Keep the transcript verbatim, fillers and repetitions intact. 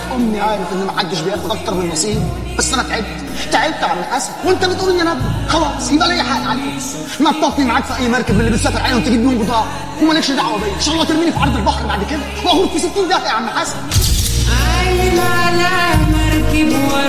امي عارف ان محدش بياخد اكتر من نصيب، بس انا تعبت تعبت يا عم حسن، وانت بتقول اني انا خلاص يبقى ليا حق عليك. نططني معاك في اي مركب من اللي بتسافر عليهم تجيب بيهم بضاعه ومالكش دعوه بيا، ان شاء الله ترميني في عرض البحر بعد كده واغرق في ستين دقيقه يا عم حسن. عايم على مركب